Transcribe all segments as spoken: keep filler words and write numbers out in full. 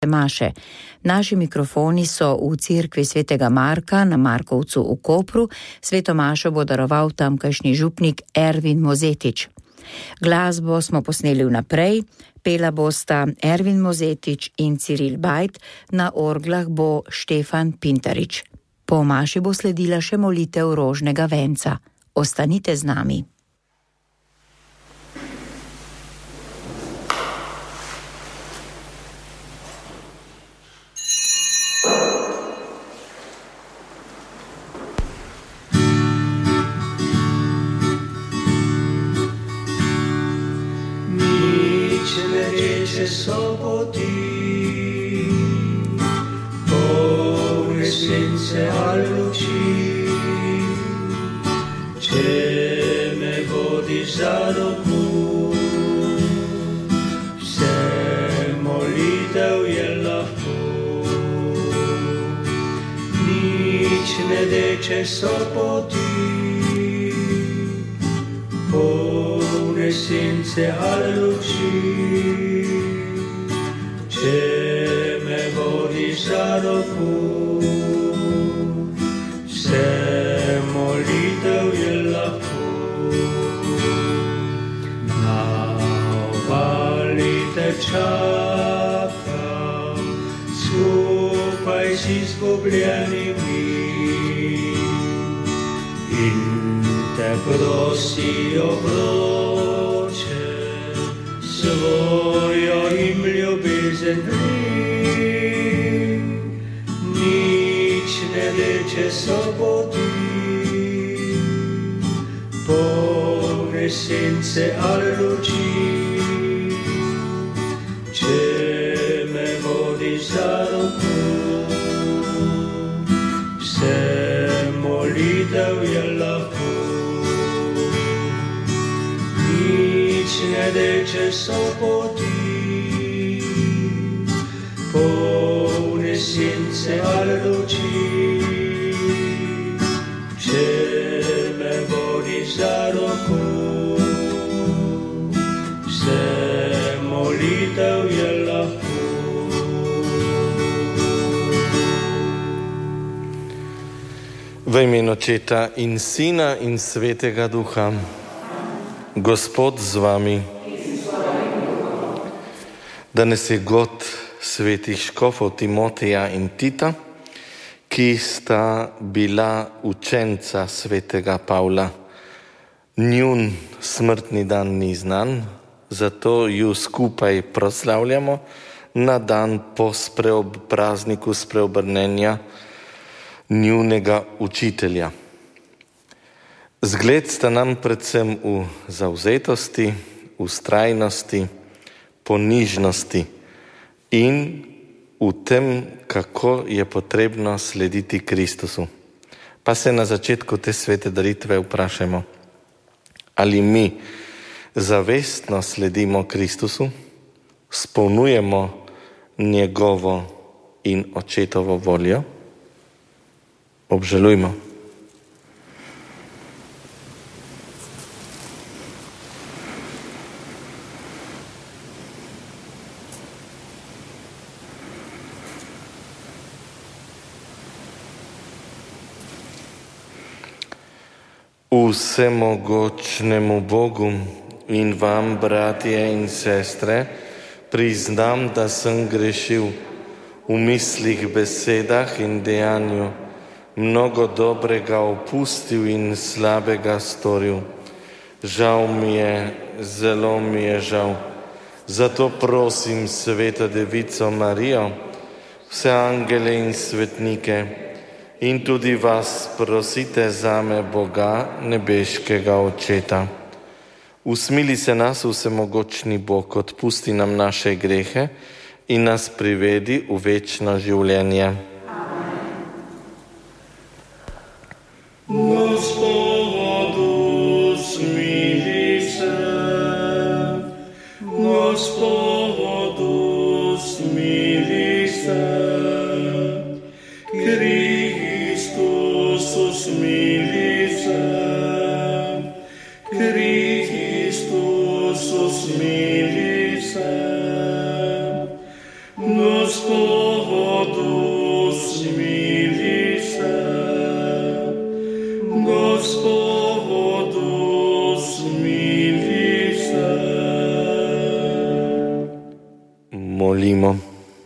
svete maše. Naši mikrofoni so v cerkvi svetega Marka na Markovcu v Kopru. Sveto mašo bo daroval tamkajšnji župnik Ervin Mozetič. Glasbo smo posneli vnaprej, pela bosta Ervin Mozetič in Ciril Bajt, na orglah bo Štefan Pintarič. Po maši bo sledila še molitev rožnega venca. Ostanite z nami. Sopoti, povne senze al luci, če me vodiš za ruku, vse molitev je lahko. Nič ne deče sopoti, povne senze al luci, če me vodiš za ruku, vse molitev je lahko. Na obali te čakam, skupaj z izgubljenimi, in te prosijo vroče, svojo im ljubezen pri, nič ne deče soboti, polne sence al luči, če me vodiš za ruku, vse molitev je lahko. Nič ne deče sopoti, polne sence al luči, če me vodiš za ruku, vse molitev je lahko. V imenu Očeta in Sina in Svetega Duha. Gospod z vami. Danes je god svetih škofov Timoteja in Tita, ki sta bila učenca svetega Pavla. Njun smrtni dan ni znan, zato ju skupaj proslavljamo na dan po spreob, prazniku spreobrnenja njunega učitelja. Zgled sta nam predvsem v zavzetosti, vztrajnosti, ponižnosti in v tem, kako je potrebno slediti Kristusu. Pa se na začetku te svete daritve vprašajmo, ali mi zavestno sledimo Kristusu, spolnjujemo njegovo in Očetovo voljo? Obžalujmo. Vsemogočnemu Bogu in vam, bratje in sestre, priznam, da sem grešil v mislih, besedah in dejanju, mnogo dobrega opustil in slabega storil. Žal mi je, zelo mi je žal. Zato prosim Sveto Devico Marijo, vse angele in svetnike, in tudi vas prosite zame, Boga, nebeškega Očeta. Usmili se nas, vsemogočni Bog, odpusti nam naše grehe in nas privedi v večno življenje. Gospodu, smili se, Gospodu, smili se, Kristusu, smili se, Kristusu, smili se, Gospodu, Gospodu smili se, Gospodu smili se. Molimo.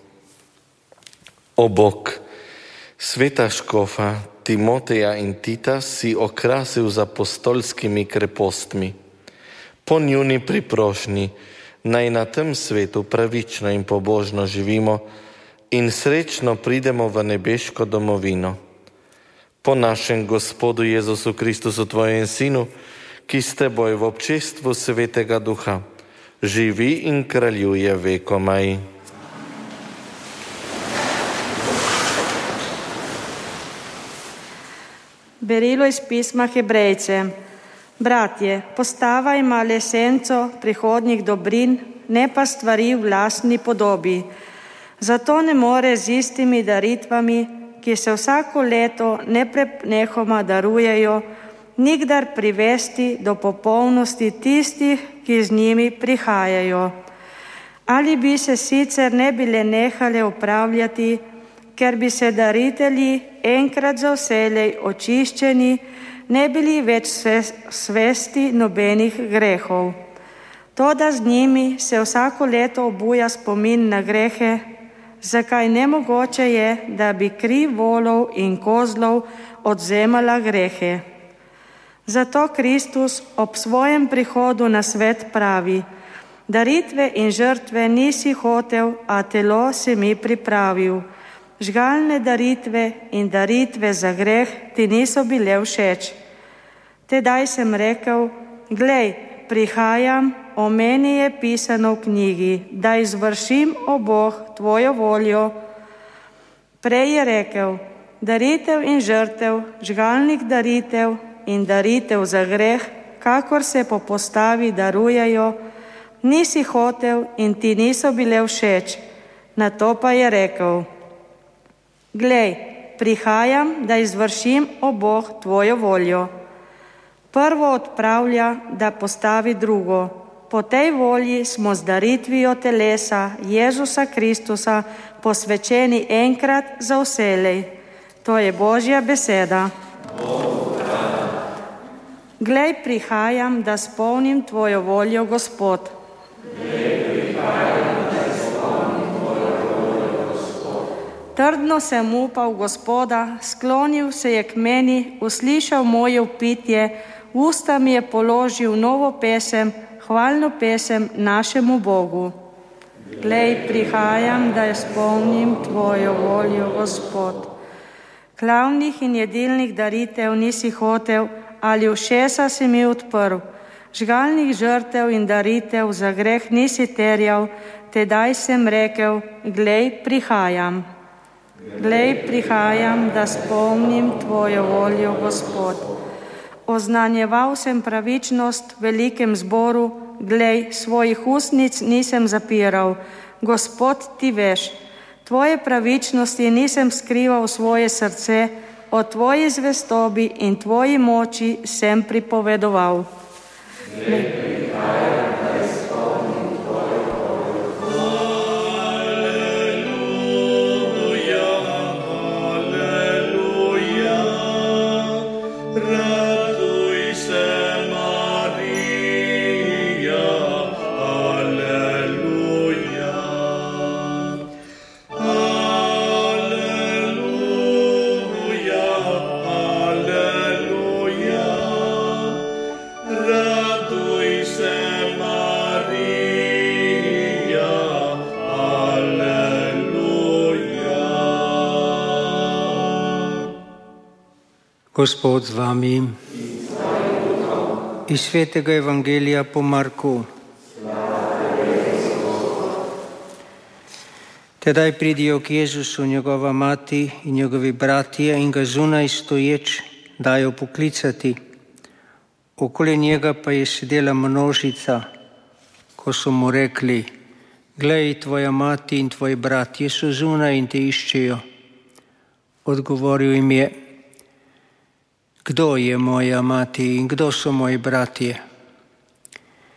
O Bog, sveta škofa Timoteja in Tita si okrasil z apostolskimi krepostmi. Po njuni priprošnji naj na tem svetu pravično in pobožno živimo in srečno pridemo v nebeško domovino. Po našem Gospodu Jezusu Kristusu, tvojem Sinu, ki s teboj v občestvu Svetega Duha živi in kraljuje vekomaj. Berilo iz pisma Hebrejcem. Bratje, postava ima le senco prihodnjih dobrin, ne pa stvari v lastni podobi. Zato ne more z istimi daritvami, ki se vsako leto neprenehoma darujejo, nikdar privesti do popolnosti tistih, ki z njimi prihajajo. Ali bi se sicer ne bile nehale upravljati, ker bi se daritelji enkrat za vselej očiščeni, ne bili več svesti nobenih grehov. Toda z njimi se vsako leto obuja spomin na grehe, zakaj nemogoče je, da bi kri volov in kozlov odvzemala grehe. Zato Kristus ob svojem prihodu na svet pravi: daritve in žrtve nisi hotel, a telo si mi pripravil. Žgalne daritve in daritve za greh ti niso bile všeč. Tedaj sem rekel: glej, prihajam, o meni je pisano v knjigi, da izvršim, o Bog, tvojo voljo. Prej je rekel: daritev in žrtev, žgalnih daritev in daritev za greh, kakor se po postavi darujejo, nisi hotel in ti niso bile všeč. Nato pa je rekel: glej, prihajam, da izvršim, o Bog, tvojo voljo. Prvo odpravlja, da postavi drugo. Po tej volji smo z daritvijo telesa Jezusa Kristusa posvečeni enkrat za vselej. To je Božja beseda. Glej, prihajam, da spolnim tvojo voljo, Gospod. Trdno sem upal Gospoda, sklonil se je k meni, uslišal moje vpitje, v usta mi je položil novo pesem, hvalno pesem našemu Bogu. Glej, prihajam, da izpolnim tvojo voljo, Gospod. Klavnih in jedilnih daritev nisi hotel, ali ušesa si mi odprl. Žgalnih žrtev in daritev za greh nisi terjal, tedaj sem rekel: glej, prihajam. Glej, prihajam, da spomnim tvojo voljo, Gospod. Oznanjeval sem pravičnost v velikem zboru, glej, svojih ustnic nisem zapiral. Gospod, ti veš, tvoje pravičnosti nisem skrival v svoje srce, o tvoji zvestobi in tvoji moči sem pripovedoval. Glej, prihajam, da spomnim tvojo voljo. Gospod z vami. Iz svetega evangelija po Marku. Tedaj pridijo k Jezusu njegova mati in njegovi bratje in ga zunaj stoječ dajo poklicati. Okoli njega pa je sedela množica. Ko so mu rekli: glej, tvoja mati in tvoji bratje so zunaj in te iščejo. Odgovoril jim je: kdo je moja mati in kdo so moji bratje?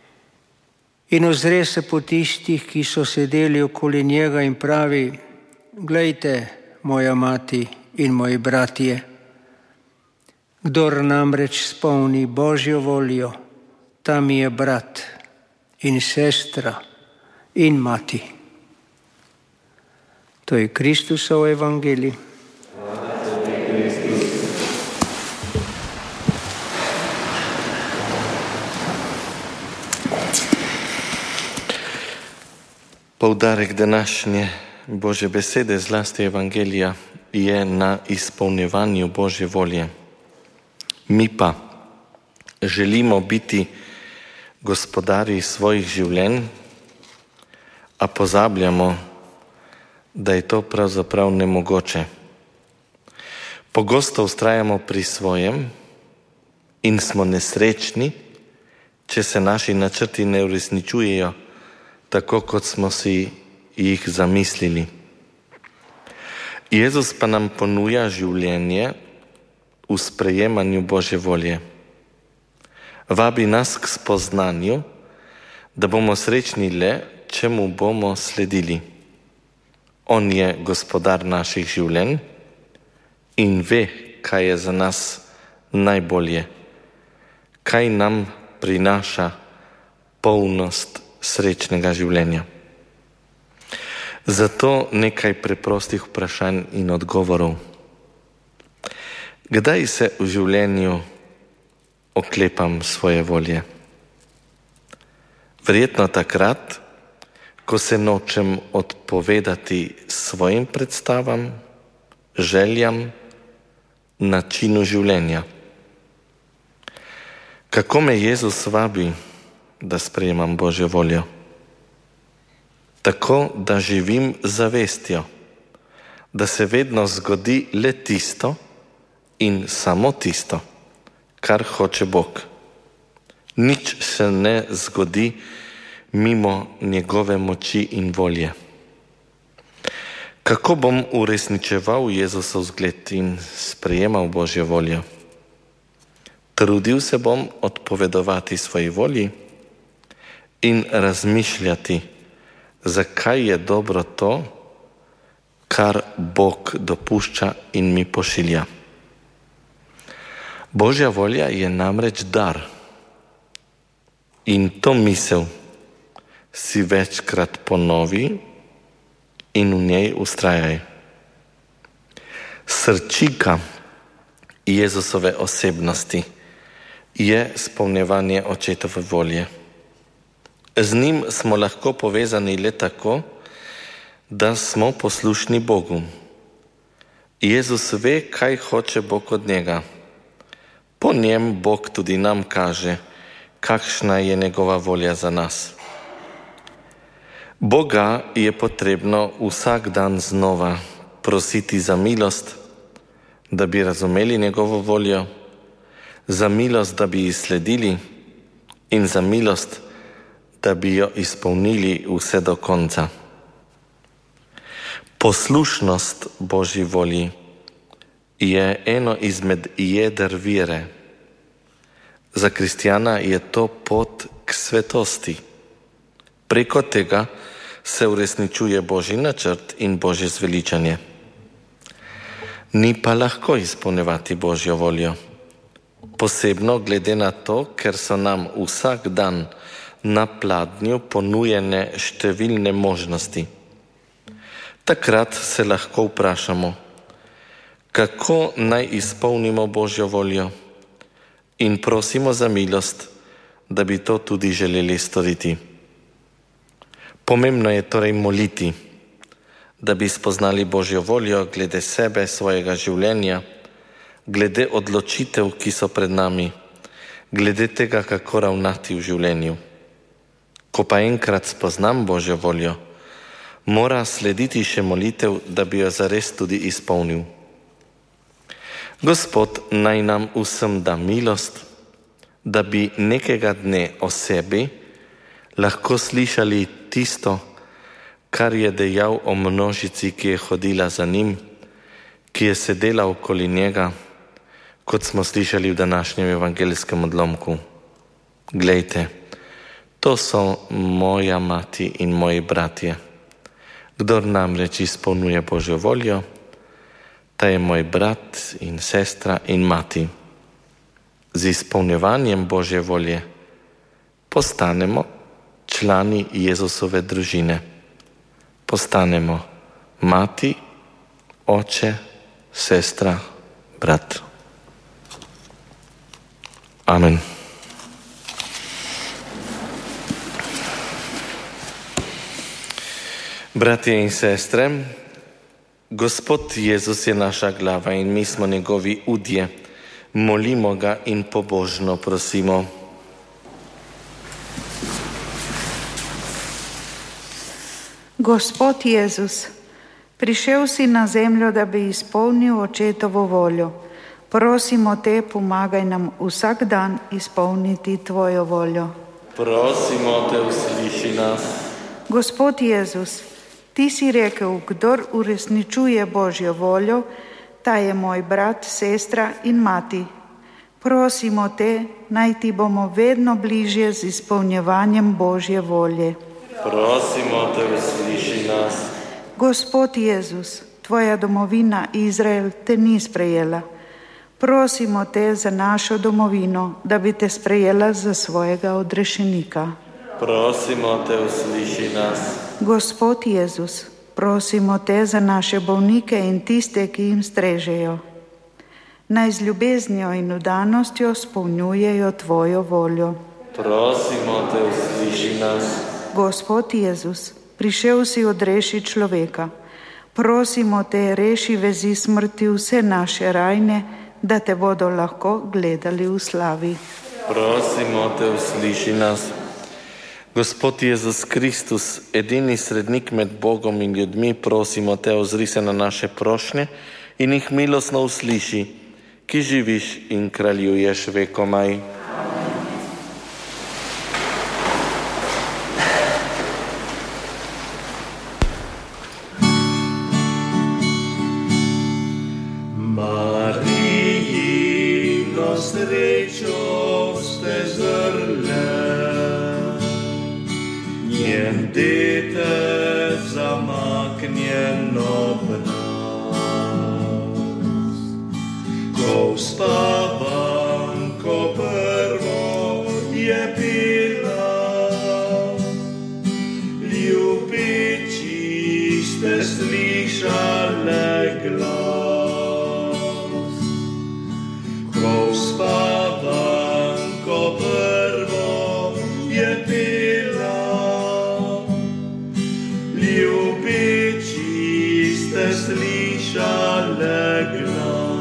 In ozre se po tistih, ki so sedeli okoli njega, in pravi: glejte, moja mati in moji bratje. Kdor namreč spolni Božjo voljo, ta mi je brat in sestra in mati. To je Kristusov evangelij. Poudarek današnje Božje besede, zlasti evangelija, je na izpolnjevanju Božje volje. Mi pa želimo biti gospodarji svojih življenj, a pozabljamo, da je to pravzaprav nemogoče. Pogosto vztrajamo pri svojem in smo nesrečni, če se naši načrti ne uresničujejo tako, kot smo si jih zamislili. Jezus pa nam ponuja življenje v sprejemanju Božje volje. Vabi nas k spoznanju, da bomo srečni le, če mu bomo sledili. On je gospodar naših življenj in ve, kaj je za nas najbolje, kaj nam prinaša polnost srečnega življenja. Zato nekaj preprostih vprašanj in odgovorov. Kdaj se v življenju oklepam svoje volje? Verjetno takrat, ko se nočem odpovedati svojim predstavam, željam, načinu življenja. Kako me Jezus vabi, da sprejemam Božjo voljo? Tako, da živim z zavestjo, da se vedno zgodi le tisto in samo tisto, kar hoče Bog. Nič se ne zgodi mimo njegove moči in volje. Kako bom uresničeval Jezusov zgled in sprejemal Božjo voljo? Trudil se bom odpovedovati svoji volji in razmišljati, zakaj je dobro to, kar Bog dopušča in mi pošilja. Božja volja je namreč dar. In to misel si večkrat ponovi in v njej ustrajaj. Srčika Jezusove osebnosti je spolnjevanje očetove volje. Z njim smo lahko povezani le tako, da smo poslušni Bogu. Jezus ve, kaj hoče Bog od njega. Po njem Bog tudi nam kaže, kakšna je njegova volja za nas. Boga je potrebno vsak dan znova prositi za milost, da bi razumeli njegovo voljo, za milost, da bi ji sledili in za milost, da bi jo izpolnili vse do konca. Poslušnost Božji volji je eno izmed jeder vere. Za kristjana je to pot k svetosti. Preko tega se uresničuje Božji načrt in Božje zveličanje. Ni pa lahko izpolnjevati Božjo voljo. Posebno glede na to, ker so nam vsak dan na pladnju ponujene številne možnosti. Takrat se lahko vprašamo, kako naj izpolnimo Božjo voljo in prosimo za milost, da bi to tudi želeli storiti. Pomembno je torej moliti, da bi spoznali Božjo voljo glede sebe, svojega življenja, glede odločitev, ki so pred nami, glede tega, kako ravnati v življenju. Ko pa enkrat spoznam Božjo voljo, mora slediti še molitev, da bi jo zares tudi izpolnil. Gospod naj nam vsem da milost, da bi nekega dne o sebi lahko slišali tisto, kar je dejal o množici, ki je hodila za njim, ki je sedela okoli njega, kot smo slišali v današnjem evangelijskem odlomku. Glejte, to so moja mati in moji bratje. Kdor namreč izpolnjuje Božjo voljo, ta je moj brat in sestra in mati. Z izpolnjevanjem Božje volje postanemo člani Jezusove družine. Postanemo mati, oče, sestra, brat. Amen. Bratje in sestre, Gospod Jezus je naša glava in mi smo njegovi udje. Molimo ga in pobožno prosimo. Gospod Jezus, prišel si na zemljo, da bi izpolnil očetovo voljo. Prosimo te, pomagaj nam vsak dan izpolniti tvojo voljo. Prosimo te, usliši nas. Gospod Jezus, ti si rekel, kdor uresničuje Božjo voljo, ta je moj brat, sestra in mati. Prosimo te, naj ti bomo vedno bližje z izpolnjevanjem Božje volje. Prosimo te, usliši nas. Gospod Jezus, tvoja domovina Izrael te ni sprejela. Prosimo te za našo domovino, da bi te sprejela za svojega odrešenika. Prosimo te, usliši nas. Gospod Jezus, prosimo te za naše bolnike in tiste, ki jim strežejo. Naj z ljubeznijo in vdanostjo spolnjujejo tvojo voljo. Prosimo te, usliši nas. Gospod Jezus, prišel si odrešiti človeka. Prosimo te, reši vezi smrti vse naše rajne, da te bodo lahko gledali v slavi. Prosimo te, usliši nas. Gospod Jezus Kristus, edini srednik med Bogom in ljudmi, prosimo te, ozri se na naše prošnje in jih milostno usliši, ki živiš in kraljuješ vekomaj. Marijino srečo ste zrle, njen detec zamaknjen obraz. Ko uspavam, ko prvo je bila, ljubeči ste slišale glas. Ko uspavam, ko prvo je bila, ljubeči ste slišale glas.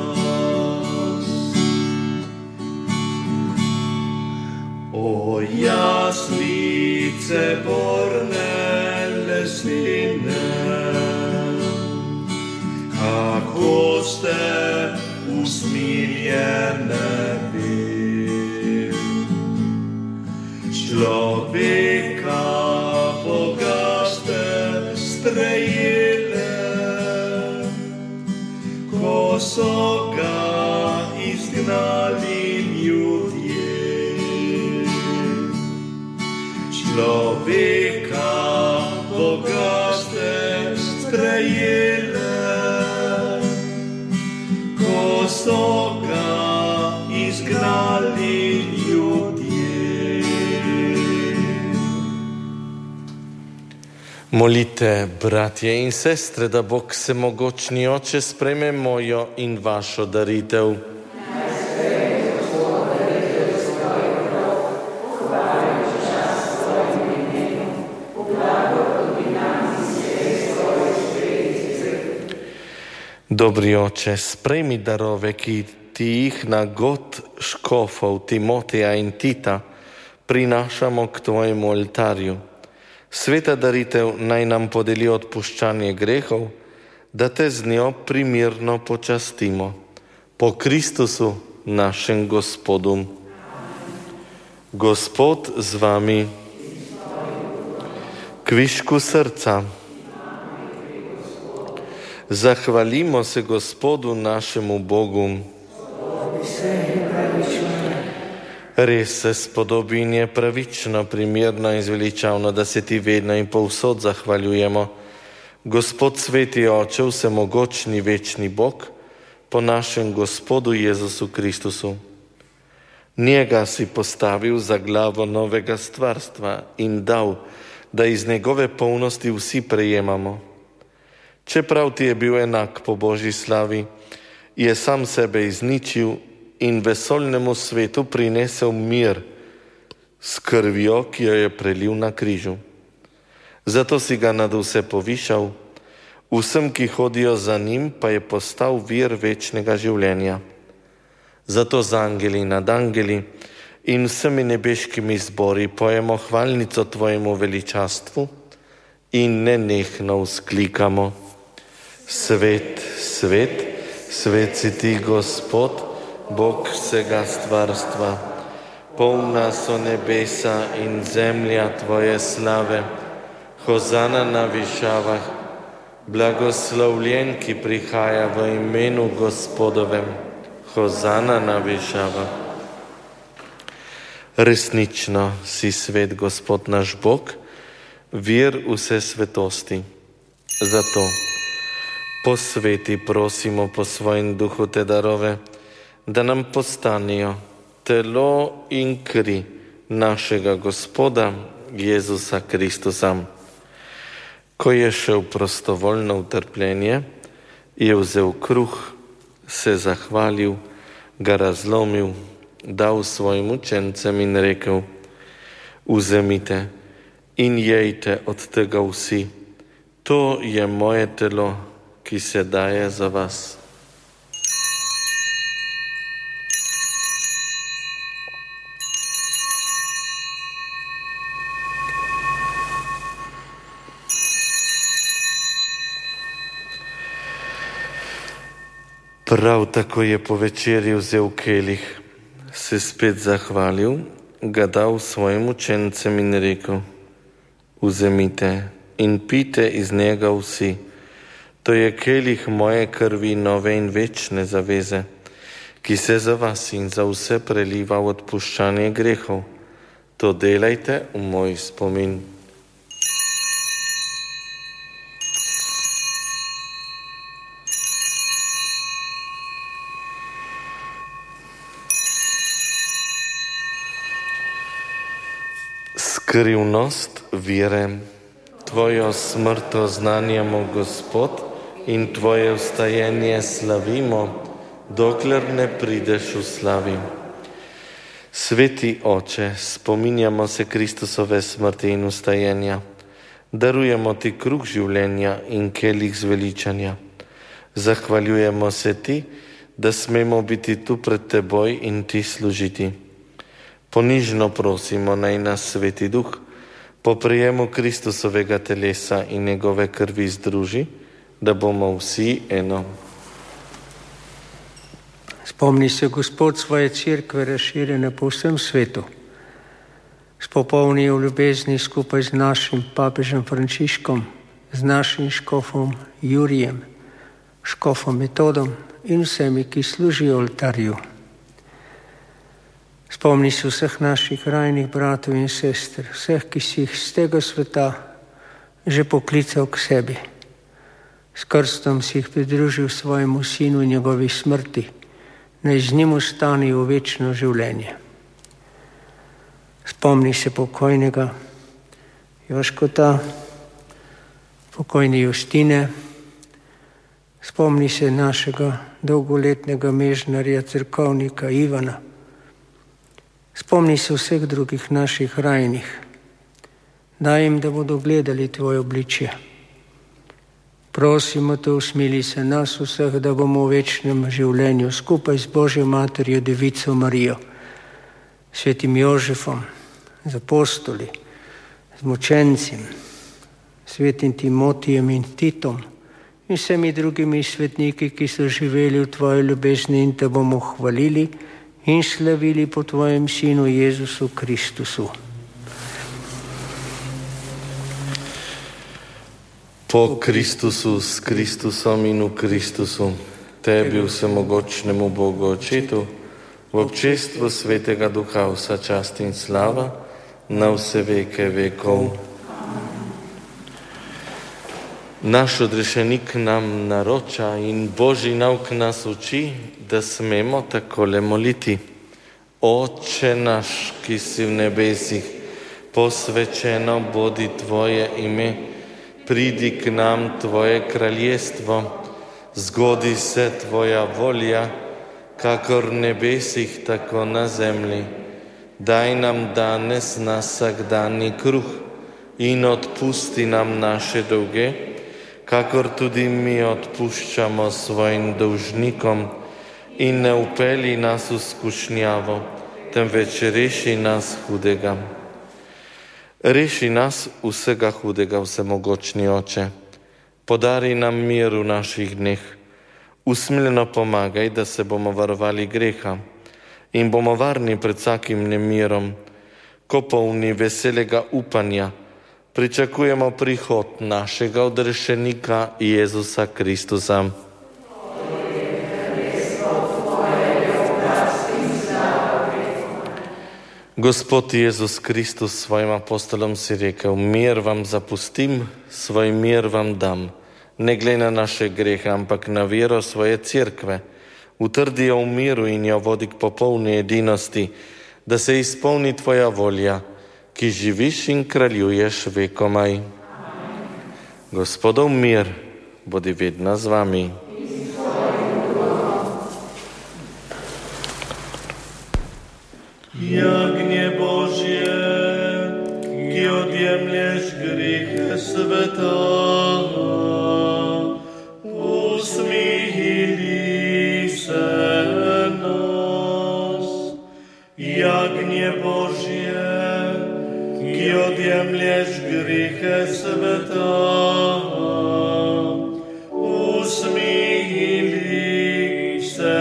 O jaslice borne lesnine, kako ste usmiljene bi. Človeka Boga ste sprejele, ko so ga izgnali ljudje. Človeka Boga ste sprejele, ko so ga izgnali ljudje. Molite, bratje in sestre, da Bog Vsemogočni Oče sprejme mojo in vašo daritev. Dobri Oče, sprejmi darove, ki ti jih na god škofov Timoteja in Tita prinašamo k tvojemu oltarju. Sveta daritev naj nam podeli odpuščanje grehov, da te z njo primirno počastimo. Po Kristusu, našem Gospodu. Gospod z vami. Kvišku srca. Zahvalimo se Gospodu našemu Bogu. Res se spodobi in je pravično, primerno in zveličavno, da se ti vedno in povsod zahvaljujemo, Gospod sveti Oče, vsemogočni večni Bog, po našem Gospodu Jezusu Kristusu. Njega si postavil za glavo novega stvarstva in dal, da iz njegove polnosti vsi prejemamo. Čeprav ti je bil enak po Božji slavi, je sam sebe izničil in vesoljnemu svetu prinesel mir s krvjo, ki jo je prelil na križu. Zato si ga nad vse povišal, vsem, ki hodijo za njim, pa je postal vir večnega življenja. Zato z angeli nad angeli in vsemi nebeškimi zbori pojemo hvalnico tvojemu veličastvu in nenehno vzklikamo: Svet, svet, svet si ti, Gospod, Bog vsega stvarstva. Polna so nebesa in zemlja tvoje slave. Hozana na višavah, blagoslovljen, ki prihaja v imenu Gospodovem. Hozana na višavah. Resnično si svet, Gospod naš Bog, vir vse svetosti. Zato posveti prosimo po svojem duhu te darove, da nam postanejo telo in kri našega Gospoda Jezusa Kristusa. Ko je šel prostovoljno v trpljenje, je vzel kruh, se zahvalil, ga razlomil, dal svojim učencem in rekel: Vzemite in jejte od tega vsi, to je moje telo, ki se daje za vas. Prav tako je po večerji vzel kelih, se spet zahvalil, ga dal svojim učencem in rekel: Vzemite in pijte iz njega vsi, to je kelih moje krvi nove in večne zaveze, ki se za vas in za vse preliva v odpuščanje grehov. To delajte v moj spomin. Skrivnost vire. Tvojo smrt oznanjamo, Gospod, in tvoje vstajenje slavimo, dokler ne prideš v slavi. Sveti Oče, spominjamo se Kristusove smrti in vstajenja. Darujemo ti kruh življenja in kelih zveličanja. Zahvaljujemo se ti, da smemo biti tu pred teboj in ti služiti. Ponižno prosimo, naj nas Sveti Duh po prijemu Kristusovega telesa in njegove krvi združi, da bomo vsi eno. Spomni se, Gospod, svoje cerkve razširjene po vsem svetu. Spopolni jo v ljubezni skupaj z našim papežem Frančiškom, z našim škofom Jurijem, škofom Metodom in vsemi, ki služijo oltarju. Spomni se vseh naših rajnih bratov in sester, vseh, ki si jih z tega sveta že poklical k sebi. S krstom si jih pridružil svojemu sinu in njegovi smrti, naj z njim ostane v večno življenje. Spomni se pokojnega Joškota, pokojne Justine, spomni se našega dolgoletnega mežnarja, cerkovnika Ivana. Spomni se vseh drugih naših rajnih. Daj jim, da bodo gledali tvoje obličje. Prosimo te, usmili se nas vseh, da bomo v večnem življenju skupaj z Božjo materjo Devico Marijo, svetim Jožefom, z apostoli, z mučencem, svetim Timotijem in Titom in vsemi drugimi svetniki, ki so živeli v tvoji ljubezni, in te bomo hvalili in slavili po tvojem sinu Jezusu Kristusu. Po Kristusu, s Kristusom in v Kristusu, tebi vsemogočnemu Bogu Očetu, v občestvu Svetega Duha vsa čast in slava, na vse veke vekov. Naš odrešenik nam naroča in Božji nauk nas uči, da smemo takole moliti. Oče naš, ki si v nebesih, posvečeno bodi tvoje ime, pridi k nam tvoje kraljestvo, zgodi se tvoja volja, kakor v nebesih, tako na zemlji. Daj nam danes nas vsakdanji kruh in odpusti nam naše dolge, kakor tudi mi odpuščamo svojim dolžnikom, in ne vpelji nas v skušnjavo, temveč reši nas hudega. Reši nas vsega hudega, vsemogočni Oče. Podari nam mir v naših dneh. Usmiljeno pomagaj, da se bomo varovali greha in bomo varni pred vsakim nemirom, ko polni veselega upanja pričakujemo prihod našega odrešenika Jezusa Kristusa. Gospod Jezus Kristus svojim apostolom si rekel, mir vam zapustim, svoj mir vam dam. Ne glej na naše grehe, ampak na vero svoje cerkve. Utrdi jo v miru in jo vodi k popolni edinosti, da se izpolni tvoja volja, ki živiš in kraljuješ vekomaj. Gospodov mir, bodi vedno z vami. Jagnje Božje, ki odjemlješ grehe sveta, usmili se nas. Jagnje Božje, ki odjemlješ grehe sveta, usmili se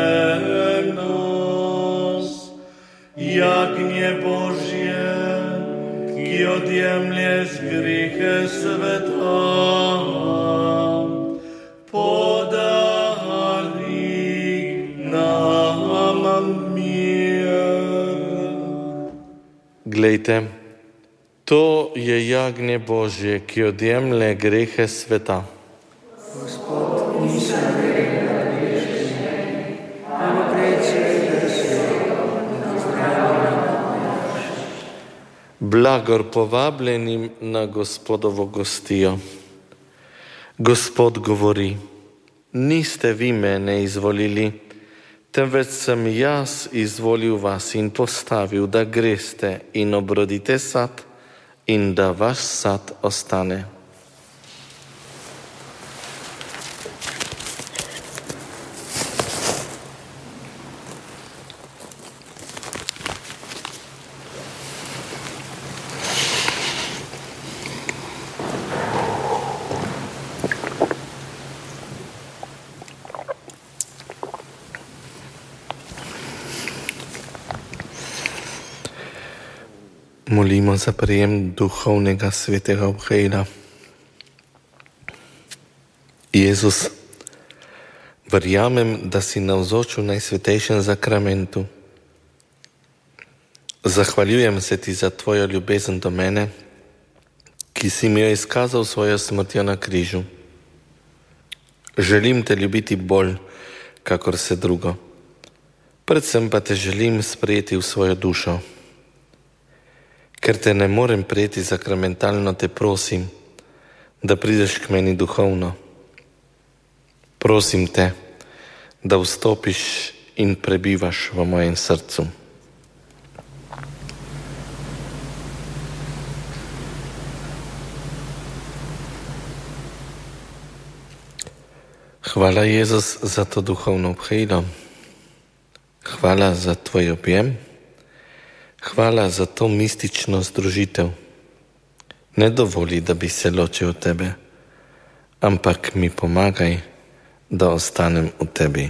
nas. Jagnje Božje, ki odjemlješ grehe sveta, podari nam mir. Glejte, to je jagnje Božje, ki odjemlje grehe sveta. Gospod, nisem vreden, da greš z meni, ampak reči besedo, da zdravim naš. Blagor povabljenim na Gospodovo gostijo. Gospod govori, niste vi mene izvolili, temveč sem jaz izvolil vas in postavil, da greste in obrodite sad in da vaš sad ostane. Molimo za prejem duhovnega svetega obhejla. Jezus, verjamem, da si navzoč v najsvetejšem zakramentu. Zahvaljujem se ti za tvojo ljubezen do mene, ki si mi jo izkazal svojo smrtjo na križu. Želim te ljubiti bolj, kakor se drugo. Predvsem pa te želim sprejeti v svojo dušo. Ker te ne morem prejeti zakramentalno, te prosim, da prideš k meni duhovno. Prosim te, da vstopiš in prebivaš v mojem srcu. Hvala, Jezus, za to duhovno obhejlo. Hvala za tvoj objem. Hvala za to mistično združitev. Ne dovoli, da bi se ločil od tebe, ampak mi pomagaj, da ostanem v tebi.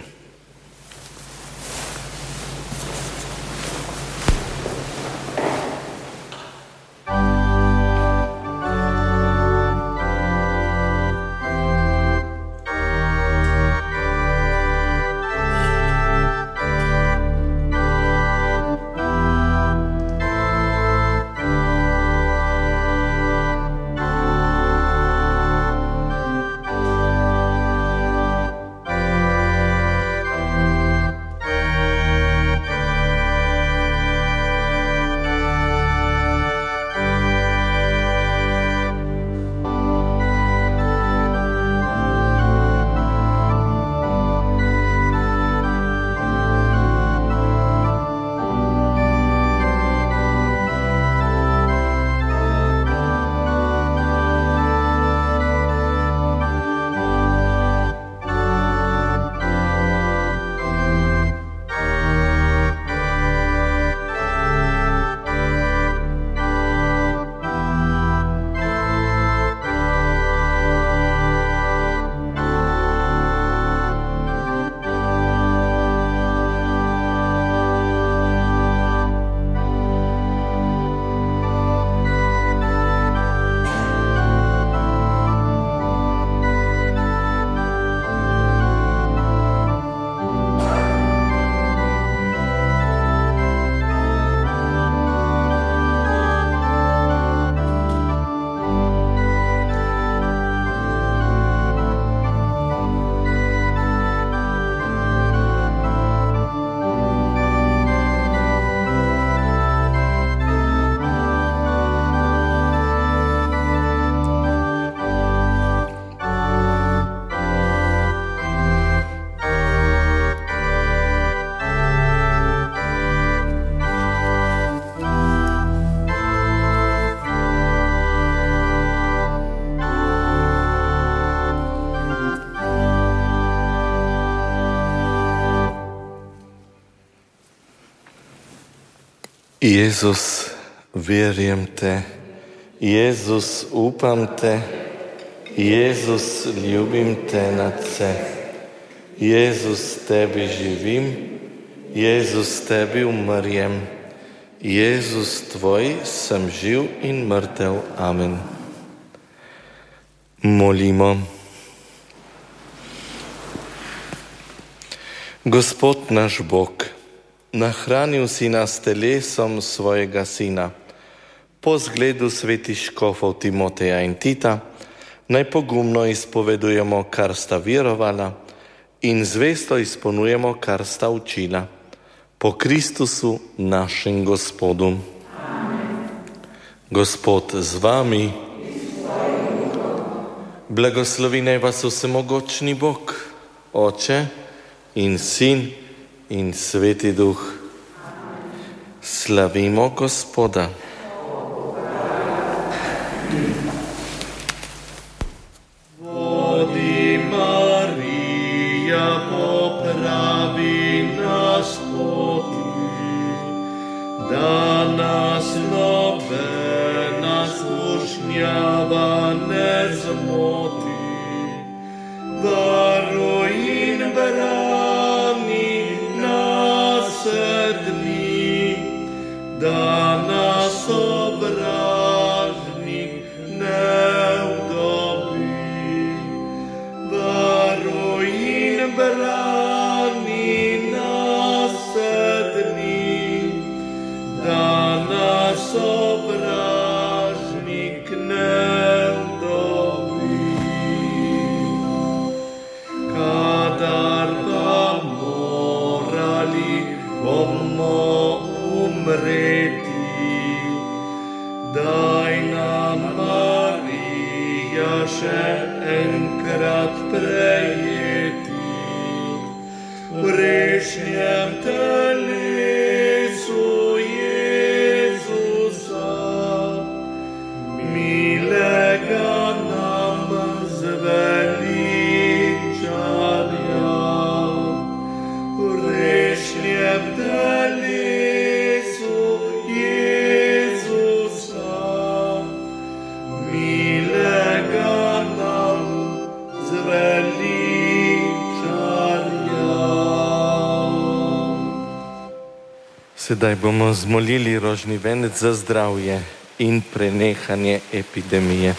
Jezus, vjerujem te. Jezus, upam te. Jezus, ljubim te nadvse. Jezus, tebi živim. Jezus, tebi umrjem. Jezus, tvoj sem živ in mrtev. Amen. Molimo. Gospod naš Bog, nahranil si nas telesom svojega Sina. Po zgledu svetih škofov Timoteja in Tita naj pogumno izpovedujemo, kar sta verovala, in zvesto izpolnjujemo, kar sta učila. Po Kristusu našem Gospodu. Amen. Gospod z vami. Blagoslovi naj vas vsemogočni Bog, Oče in Sin in Sveti Duh. Slavimo Gospoda. Vodi Marija, popravi nas poti, da nas nobena skušnjava ne zmoti. Varuj in brani nas dni, da nas sovražnik ne udobi. Varuj in brani nas dni, da nas sovražnik ne udobi. Kadar pa morali bomo umreti, daj nam, Marija, še enkrat prejeti. V rešnjem telesu Jezusa, milega nam zveličarja. V rešnjem telesu Jezusa, milega nam zveličarja. Sedaj bomo zmolili rožni venec za zdravje in prenehanje epidemije.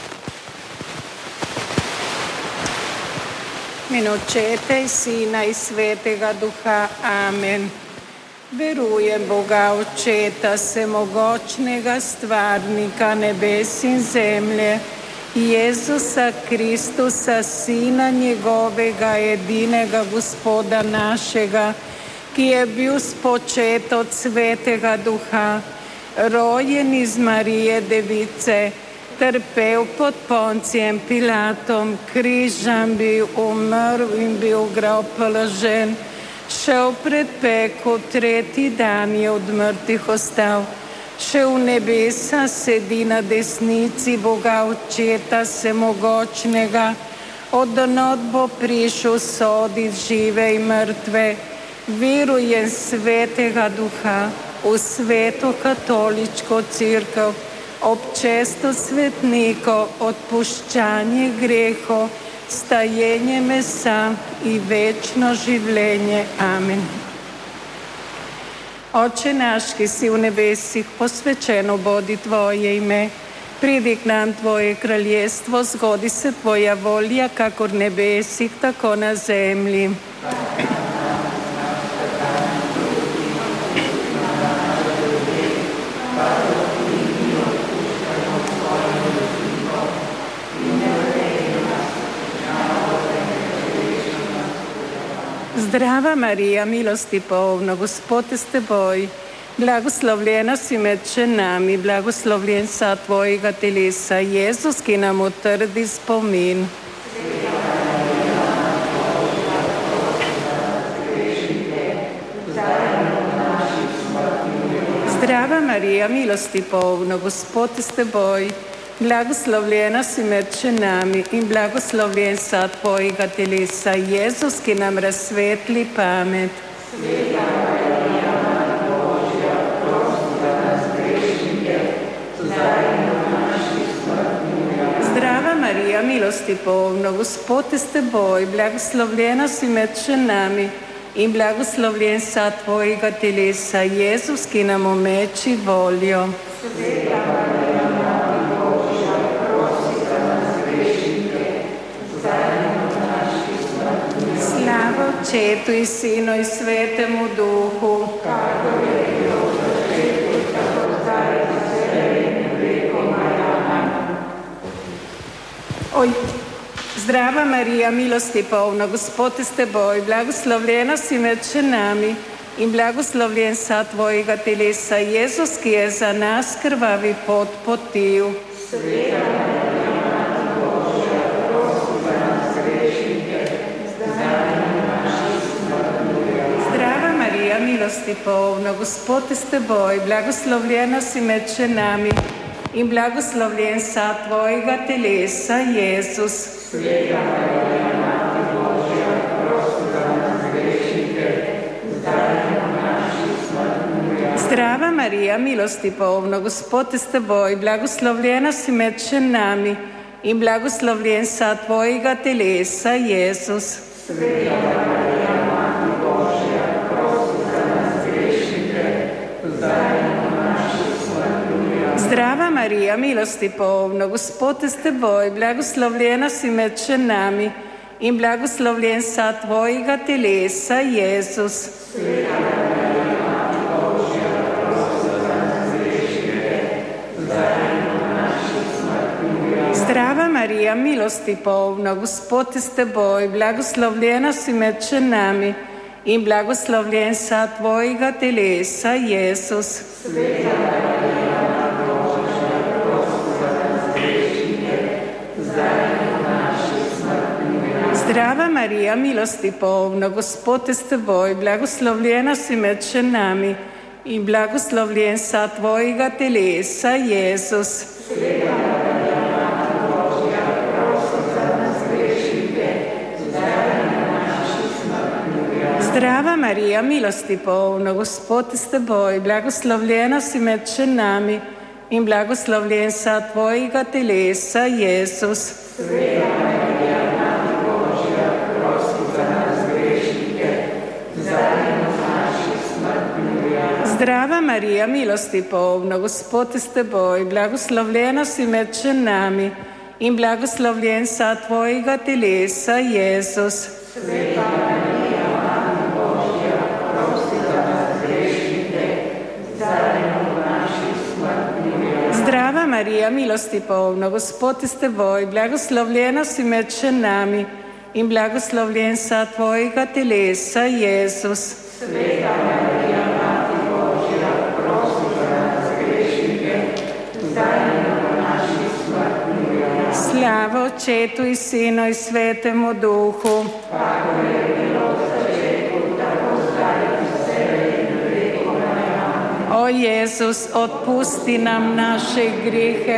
In Očeta i Sina i Svetega Duha. Amen. Verujem Boga Očeta, Vsemogočnega, Stvarnika nebes in zemlje, Jezusa Kristusa, Sina njegovega, edinega Gospoda našega, ki je bil spočet od Svetega Duha, rojen iz Marije Device, trpel pod Poncijem Pilatom, križan bil, umrl in bil v grob položen, šel pred pekel, tretji dan je od mrtvih ostal, šel v nebesa, sedi na desnici Boga Očeta Vsemogočnega, od nod bo prišel sodit žive in mrtve. Verujem Svetega Duha, v Sveto katoliško cerkev, občestvo svetnikov, odpuščanje grehov, stajenje mesa in večno življenje. Amen. Oče naš, ki si v nebesih, posvečeno bodi tvoje ime. Pridi k nam tvoje kraljestvo, zgodi se tvoja volja, kakor v nebesih, tako na zemlji. Zdrava Marija, milosti polna, Gospod je s teboj, blagoslovljena si med ženami, blagoslovljen sad tvojega telesa, Jezus, ki nam utrdi spomin. Zdrava Marija, milosti polna, Gospod je s teboj, blagoslovljena si med ženami in blagoslovljen sad tvojega telesa, Jezus, ki nam razsvetli pamet. Sveta Marija, Mati Božja, prosi za nas Zdrava Marija, milosti polna, Gospod je s teboj, blagoslovljena si med ženami in blagoslovljen sad tvojega telesa, Jezus, ki nam omeči voljo. Slava Očetu in Sinu in Svetemu Duhu. Oj, zdrava Marija, milosti polna, Gospod je s teboj, blagoslovljena si med ženami in blagoslovljen sad tvojega telesa, Jezus, ki je za nas krvavi pot potil. Zdrava Marija, milosti polna, Gospod je s teboj, blagoslovljena si med ženami in blagoslovljen sad tvojega telesa, Jezus. Sveta Marija, Mati Božja, prosi za nas grešnike, zdaj in v naši smrtni uri. Zdrava Marija, milosti polna, Gospod je s teboj, blagoslovljena si med ženami in blagoslovljen sad tvojega telesa, Jezus. Sveta Marija, Mati Božja, prosi za nas grešnike, zdaj in v naši smrtni uri. Zdrava Marija, milosti polna, Gospod je s teboj, blagoslovljena si med ženami in blagoslovljen sad tvojega telesa, Jezus. Sveta Marija, Mati Božja, prosi za nas grešnike, zdaj in v naši smrtni uri. Zdrava Marija, milosti polna, Gospod je s teboj, blagoslovljena si med ženami in blagoslovljen sad tvojega telesa, Jezus. Sveta Marija, Zdrava Marija, milosti polna, Gospod je s teboj, blagoslovljena si med ženami in blagoslovljen sad tvojega telesa, Jezus. Sveta Marija, Mati Božja, prosi za nas grešnike, zdaj in v naši smrtni uri. Zdrava Marija, milosti polna, Gospod je s teboj, blagoslovljena si med ženami in blagoslovljen sad tvojega telesa, Jezus. Sveta Marija, Mati Božja, prosi za nas grešnike, zdaj in v naši smrtni uri. Zdrava Marija, milosti polna, Gospod je s teboj, blagoslovljena si med ženami in blagoslovljen sad tvojega telesa, Jezus. Sveta Marija, Mati Božja, prosi za nas grešnike, zdaj in v naši smrtni uri. Zdrava Marija, milosti polna, Gospod je s teboj, blagoslovljena si med ženami in blagoslovljen sad tvojega telesa, Jezus. Sveta Marija, Mati Božja, prosi za nas grešnike, zdaj in v naši smrtni uri. Slava Očetu in Sinu in Svetemu Duhu. Kakor je bilo v začetku, tako zdaj in vselej in v vekomaj. Amen. O Jezus, odpusti nam naše grehe,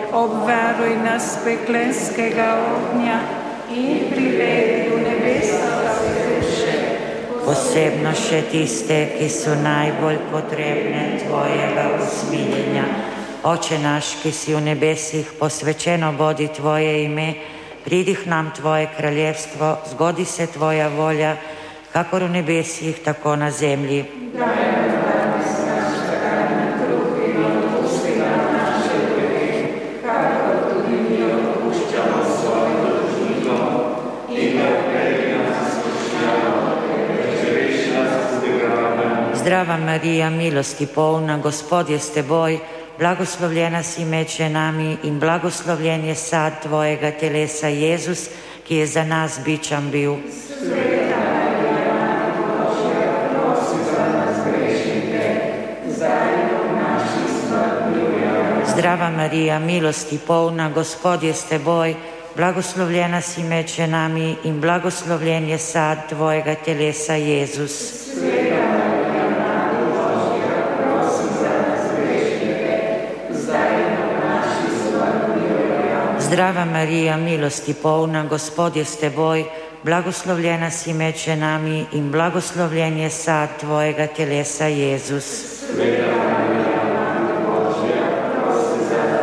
obvaruj nas peklenskega ognja in privedi v nebesa vse duše. Posebno še tiste, ki so najbolj potrebne tvojega usmiljenja. Oče naš, ki si v nebesih, posvečeno bodi tvoje ime, pridi k nam tvoje kraljevstvo, zgodi se tvoja volja, kakor v nebesih, tako na zemlji. Daj nam danes naš vsakdanji kruh in odpusti nam naše grehe, kakor tudi mi odpuščamo svojim dolžnikom, in ne vpelji nas v skušnjavo, temveč reši nas od zlega. Zdrava Marija, milosti polna, Gospod je s teboj, blagoslovljena si med ženami in blagoslovljen je sad tvojega telesa, Jezus, ki je za nas bičan bil. Sveta Marija, Mati Božja, prosi za nas grešnike, zdaj in v naši smrtni uri. Zdrava Marija, milosti polna, Gospod je s teboj, blagoslovljena si med ženami in blagoslovljen je sad tvojega telesa, Jezus. Sveta Marija, Mati Božja, prosi za nas grešnike, zdaj in v naši smrtni uri. Zdrava Marija, milosti polna, Gospod je s teboj, blagoslovljena si med ženami in blagoslovljen je sad tvojega telesa, Jezus. Sveta Marija, Mati Božja, prosi za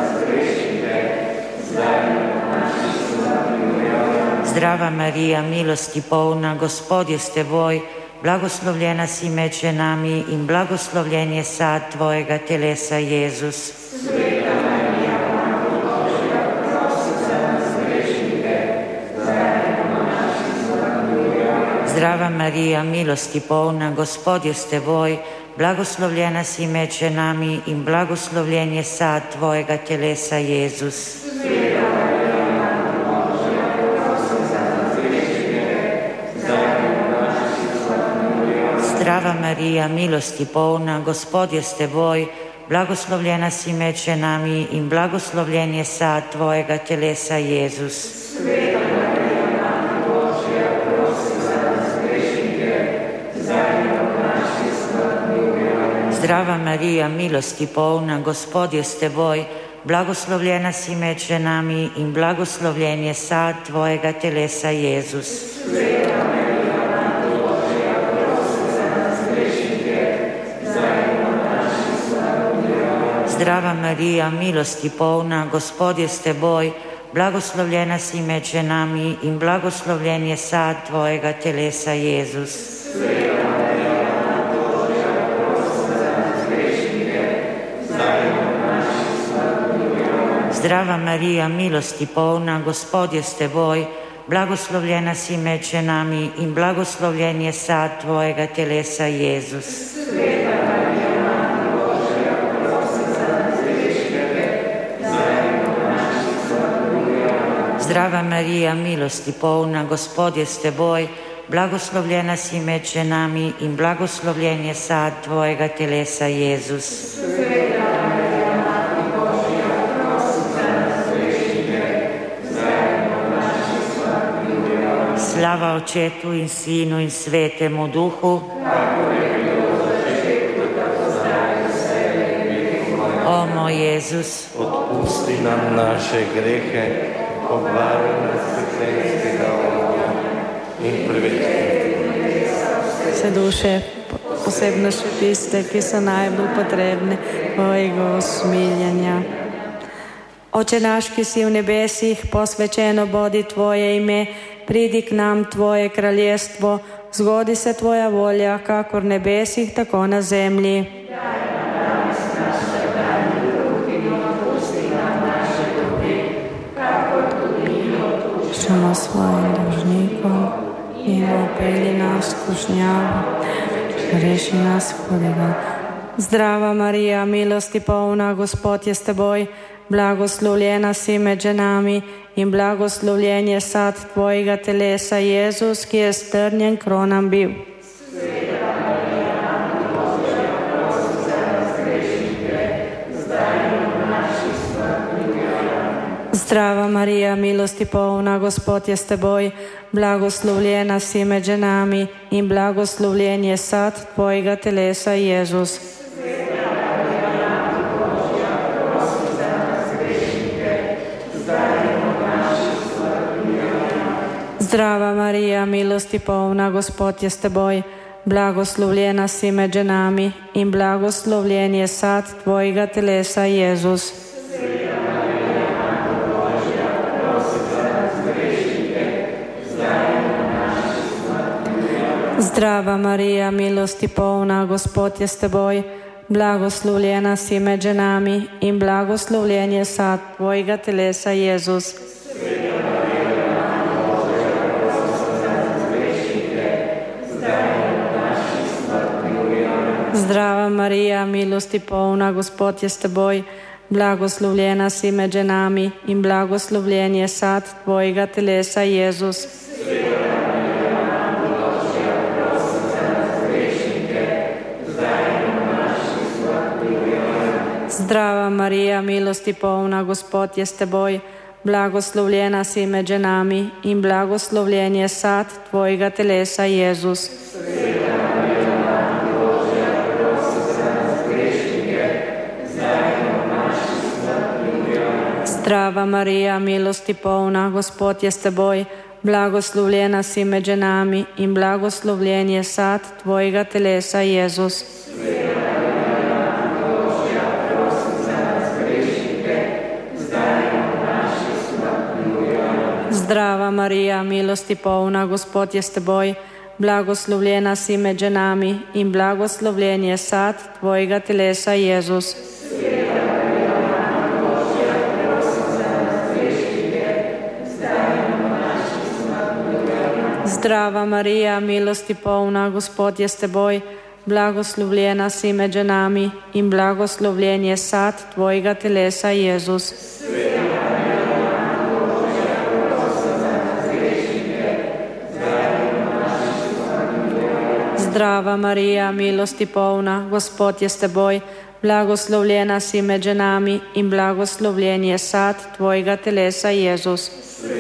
Zdrava Marija, milosti polna, Gospod je s teboj, blagoslovljena si med ženami in blagoslovljen je sad tvojega telesa, Jezus. Sveta Marija, Mati Božja, prosi za nas grešnike, zdaj in v naši smrtni uri. Zdrava Marija, milosti polna, Gospod je s teboj, blagoslovljena si med ženami in blagoslovljen je sad tvojega telesa, Jezus. Sveta Marija, Mati Božja, prosi za nas grešnike, zdaj in v naši smrtni uri. Zdrava Marija, milosti polna, Gospod je s teboj, blagoslovljena si med ženami in blagoslovljen je sad tvojega telesa, Jezus. Sveta Marija, Mati Božja, prosi za nas grešnike, zdaj in v naši smrtni uri. Zdrava Marija, milosti polna, Gospod je s teboj, blagoslovljena si med ženami in blagoslovljen je sad tvojega telesa, Jezus. Sveta Marija, Mati Božja, prosi za nas grešnike, zdaj in v naši smrtni uri. Zdrava Marija, milosti polna, Gospod je s teboj, blagoslovljena si med ženami in blagoslovljen je sad tvojega telesa, Jezus. Sveta Marija, Mati Božja, prosi za nas grešnike, zdaj in v naši smrtni uri. Zdrava Marija, milosti polna, Gospod je s teboj, blagoslovljena si med ženami in blagoslovljen je sad tvojega telesa, Jezus. Sveta Marija, Mati Božja, prosi za nas grešnike, zdaj in v naši smrtni uri. Zdrava Marija, milosti polna, Gospod je s teboj, blagoslovljena si med ženami in blagoslovljen je sad tvojega telesa, Jezus. Sveta Marija, Mati Božja, prosi za nas grešnike, zdaj in v naši smrtni uri. Slava Očetu in Sinu in Svetemu Duhu. Kakor je bilo v začetku, tako zdaj in vselej in v veki. O moj Jezus, Odpusti nam naše grehe, obvaruj nas svetenskega ognja in privedi. Vse duše, posebno še tiste, ki so najbolj potrebne tvojega usmiljenja. Oče naš, ki si v nebesih, posvečeno bodi tvoje ime, pridi k nam tvoje kraljestvo, zgodi se tvoja volja, kakor v nebesih, tako na zemlji. Odpuščamo svojim dolžnikom in opelji nas v skušnjavo, reši nas hudega. Zdrava Marija, milosti polna, Gospod je s teboj, blagoslovljena si med ženami in blagoslovljen je sad tvojega telesa, Jezus, ki je strnjen kronam bil. Zdrava Marija, milosti polna, Gospod je s teboj, blagoslovljena si med ženami in blagoslovljen je sad tvojega telesa, Jezus. Zdrava Marija, milosti polna, Gospod je s teboj, blagoslovljena si med ženami in blagoslovljen je sad tvojega telesa, Jezus. Zdrava Marija, milosti polna, Gospod je s teboj, blagoslovljena si med ženami in blagoslovljen je sad tvojega telesa, Jezus. Zdrava Marija, milosti polna, Gospod je s teboj, blagoslovljena si med ženami in blagoslovljen je sad tvojega telesa, Jezus. Zdrava Marija, milosti polna, Gospod je s teboj, blagoslovljena si med ženami in blagoslovljen je sad tvojega telesa, Jezus. Zdrava Marija, milosti polna, Gospod je s teboj, blagoslovljena si med ženami in blagoslovljen je sad tvojega telesa, Jezus. Zdrava Marija, milosti polna, Gospod je s teboj, blagoslovljena si med ženami in blagoslovljen je sad tvojega telesa, Jezus. Zdrava Marija, milosti polna, Gospod je s teboj, blagoslovljena si med ženami in blagoslovljen je sad tvojega telesa, Jezus. Zdrava Marija, milosti polna, Gospod je s teboj, blagoslovljena si med ženami in blagoslovljen je sad tvojega telesa, Jezus.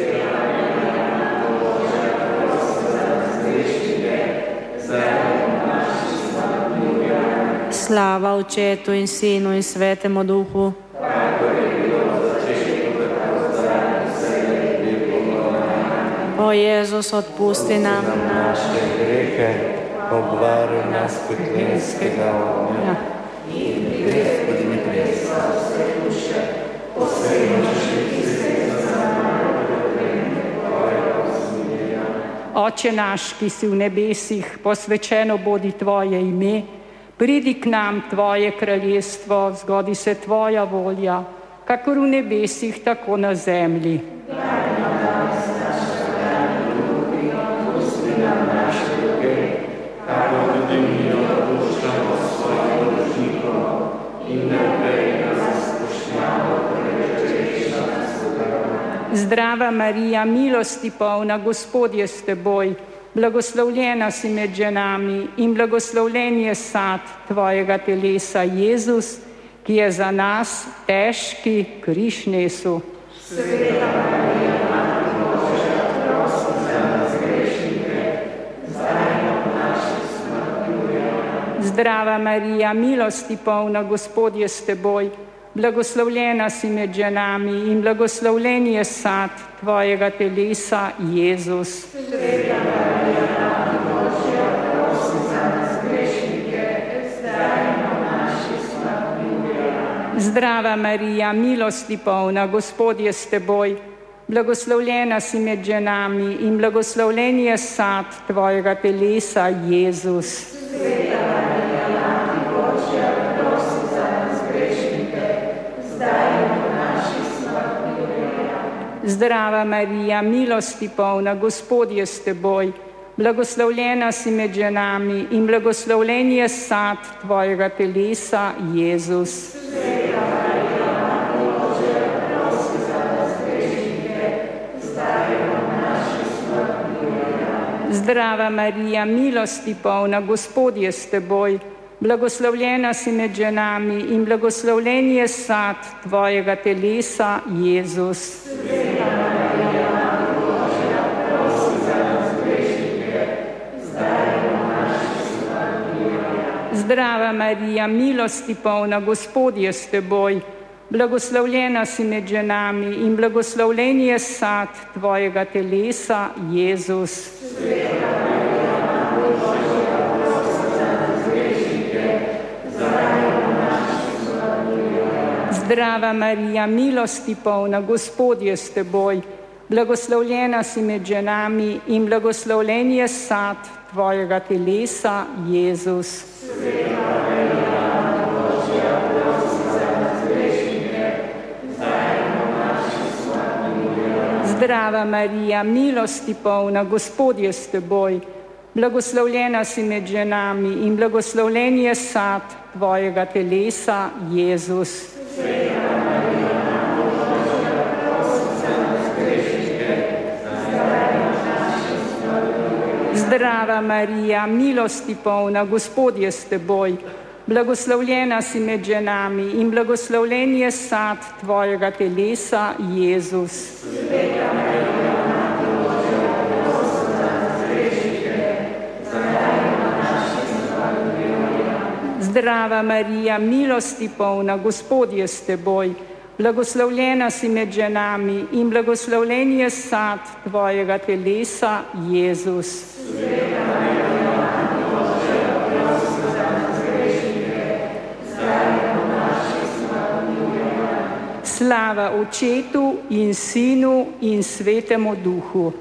Slava Očetu in Sinu in Svetemu Duhu. O Jezus, odpusti nam naše grehe, obvaruj nas peklenskega ognja. Oče naš, ki si v nebesih, posvečeno bodi tvoje ime, pridi k nam tvoje kraljestvo, zgodi se tvoja volja, kakor v nebesih, tako na zemlji. Zdrava Marija, milosti polna, Gospod je s teboj, blagoslovljena si med ženami in blagoslovljen je sad tvojega telesa, Jezus, ki je za nas težki križ nesel. Sveta Marija, Mati Božja, prosi za nas grešnike, zdaj in ob naši smrti. Amen. Zdrava Marija, milosti polna, Gospod je s teboj, blagoslovljena si med ženami in blagoslovljen je sad tvojega telesa, Jezus. Sveta Marija, Mati Božja, prosi za nas grešnike, zdaj in ob naši smrti. Amen. Zdrava Marija, milosti polna, Gospod je s teboj, blagoslovljena si med ženami in blagoslovljen je sad tvojega telesa, Jezus. Sveta Marija, Mati Božja, prosi za nas grešnike, zdaj in ob naši smrti. Amen. Zdrava Marija, milosti polna, Gospod je s teboj, blagoslovljena si med ženami in blagoslovljen je sad tvojega telesa, Jezus. Sveta Marija, Mati Božja, prosi za nas grešnike, zdaj in ob naši smrti. Amen. Zdrava Marija, milosti polna, Gospod je s teboj, blagoslovljena si med ženami in blagoslovljen je sad tvojega telesa, Jezus. Sveta Marija, Mati Božja, prosi za nas grešnike, zdaj in ob naši smrti. Amen. Zdrava Marija, milosti polna, Gospod je s teboj, blagoslovljena si med ženami in blagoslovljen je sad tvojega telesa, Jezus. Sveta Marija, Mati Božja, prosi za nas grešnike, zdaj in ob naši smrti. Amen. Zdrava Marija, milosti polna, Gospod je s teboj, blagoslovljena si med ženami in blagoslovljen je sad tvojega telesa, Jezus. Sveta Marija, Mati Božja, prosi za nas grešnike, zdaj in ob naši smrti. Amen. Zdrava Marija, milosti polna, Gospod je s teboj, blagoslovljena si med ženami in blagoslovljen je sad tvojega telesa, Jezus. Sveta Marija, Mati Božja, prosi za nas grešnike, zdaj in ob naši smrti. Zdrava Marija, milosti polna, Gospod je s teboj, blagoslovljena si med ženami in blagoslovljen je sad tvojega telesa, Jezus. Sveta Marija, Mati Božja, prosi za nas grešnike, zdaj in ob naši smrti. Amen. Zdrava Marija, milosti polna, Gospod je s teboj, blagoslovljena si med ženami in blagoslovljen je sad tvojega telesa, Jezus. Sveta Marija, Mati Božja, prosi za nas grešnike, zdaj in ob naši smrti. Amen. Slava Slava Očetu in Sinu in Svetemu Duhu.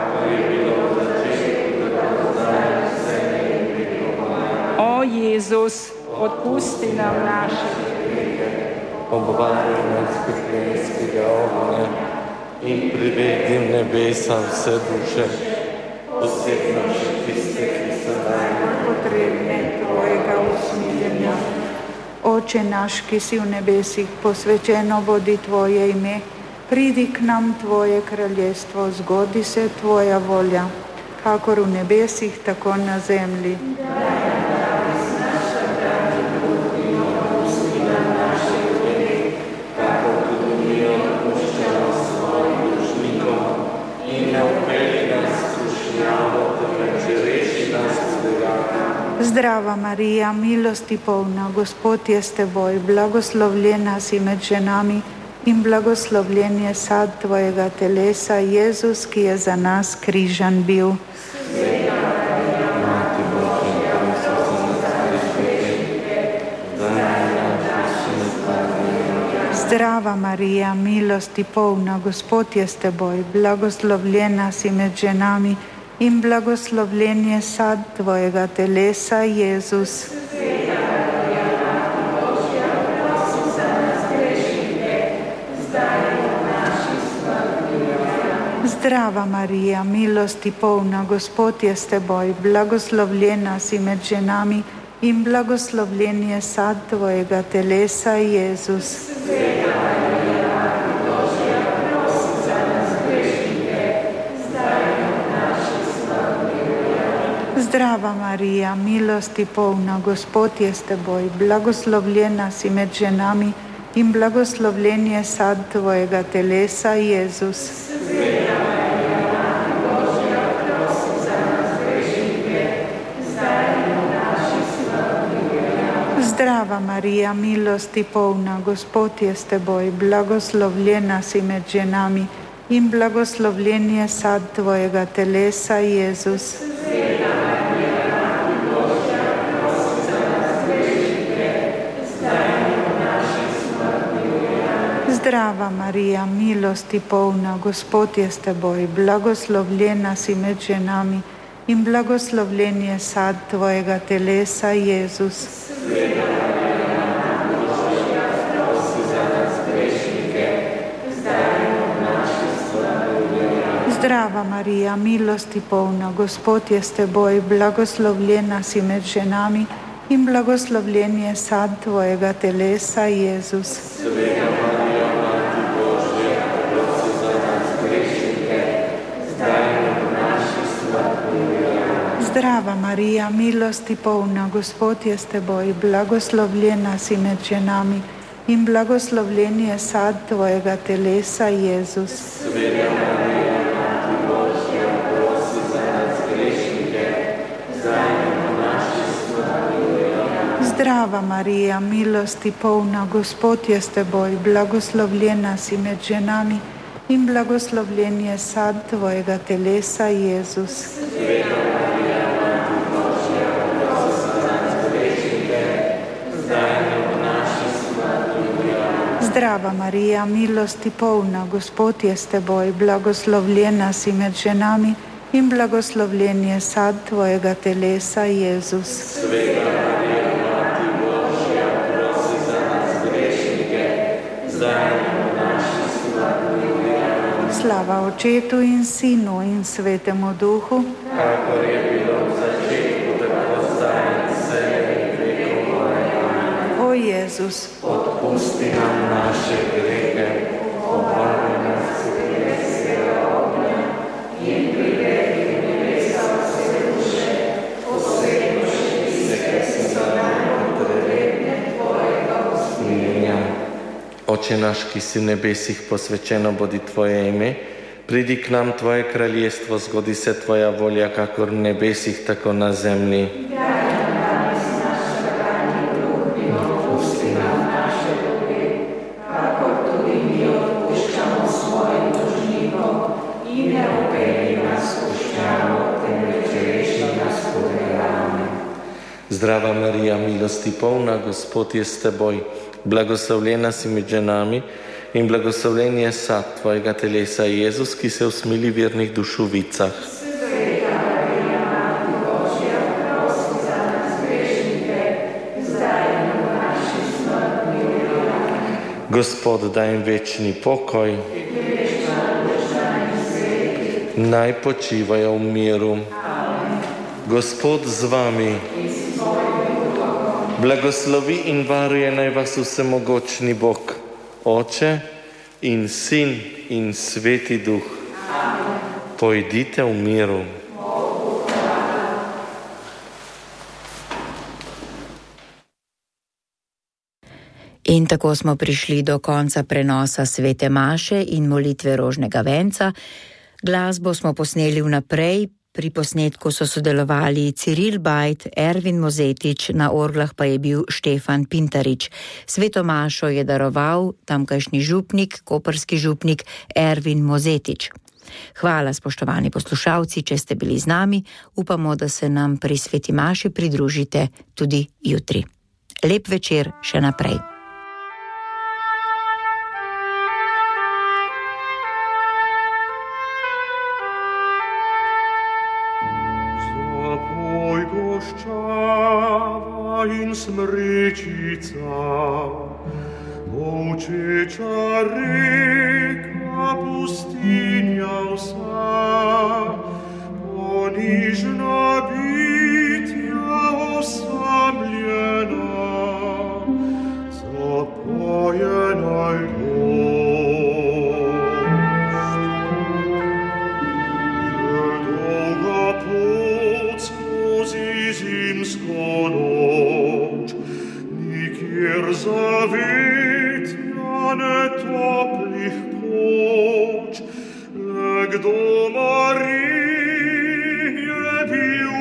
O Jezus, odpusti nam naše grehe, obvari nas peklenskega ognja in privedi v nebesa vse duše, posebno še tiste, ki so najbolj potrebne tvojega usmiljenja. Oče naš, ki si v nebesih, posvečeno bodi tvoje ime, pridi k nam tvoje kraljestvo, zgodi se tvoja volja, kakor v nebesih, tako na zemlji. Zdrava Marija, milosti polna, Gospod je s teboj, blagoslovljena si med ženami in blagoslovljen je sad tvojega telesa, Jezus, ki je za nas križan bil. Zdrava Marija, milosti polna, Gospod je s teboj, blagoslovljena si med ženami in blagoslovljen je sad tvojega telesa, Jezus. Zdrava Marija, milosti polna, Gospod je s teboj, blagoslovljena si med ženami in blagoslovljen je sad tvojega telesa, Jezus. Zdrava Marija, milosti polna, Gospod je s teboj, blagoslovljena si med ženami in blagoslovljen je sad tvojega telesa, Jezus. Zdrava Marija, milosti polna, Gospod je s teboj, blagoslovljena si med ženami in blagoslovljen je sad tvojega telesa, Jezus. Zdrava Marija, milosti polna, Gospod je s teboj, blagoslovljena si med ženami in blagoslovljen je sad tvojega telesa, Jezus. Zdrava Marija, milosti polna, Gospod je s teboj, blagoslovljena si med ženami in blagoslovljen je sad tvojega telesa, Jezus. Zdrava Marija, milosti polna, Gospod je s teboj, blagoslovljena si med ženami in blagoslovljen je sad tvojega telesa, Jezus. Zdrava Marija, milosti polna, Gospod je s teboj, blagoslovljena si med ženami in blagoslovljen je sad tvojega telesa, Jezus. Zdrava Marija, milosti polna, Gospod je s teboj, blagoslovljena si med ženami in blagoslovljen je sad tvojega telesa, Jezus. Slava Očetu in Sinu in Svetemu Duhu, kakor je bilo v začetku, tako zdaj in vselej in vekov. Amen. O Jezus, odpusti nam naše grehe, obvari nas peklenskega ognja in privedi v nebesa vse duše, posebno še tiste, ki so najbolj potrebne tvojega usmiljenja. Oče naš, ki si v nebesih, posvečeno bodi tvoje ime, pridi k nam tvoje kraljestvo, zgodi se tvoja volja, kakor v nebesih, tako na zemlji. Zdrava Marija, milosti polna, Gospod je s teboj, blagoslovljena si med ženami in blagoslovljen je sad tvojega telesa, Jezus, ki se usmili vernih duš v vicah. Gospod, daj jim večni pokoj, naj počivajo v miru. Gospod z vami, blagoslovi in varuje naj vas vsemogočni Bog, Oče in Sin in Sveti Duh. Pojdite v miru. In tako smo prišli do konca prenosa Svete maše in molitve rožnega venca. Glasbo smo posneli vnaprej, pri posnetku so sodelovali Ciril Bajt, Ervin Mozetič, na orglah pa je bil Štefan Pintarič. Sveto mašo je daroval tamkajšnji župnik, koprski župnik Ervin Mozetič. Hvala, spoštovani poslušalci, če ste bili z nami. Upamo, da se nam pri Sveti maši pridružite tudi jutri. Lep večer še naprej. In smrečica, molčeča reka, pustinja vsa, ponižna bitja osamljena, zapojena ljubost. Je dolga pot skozi zimsko noč, nikjer zavetja ne toplih ploč, le kdo Marije bil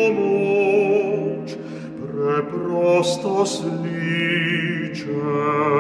pomoč, preprosto sličen.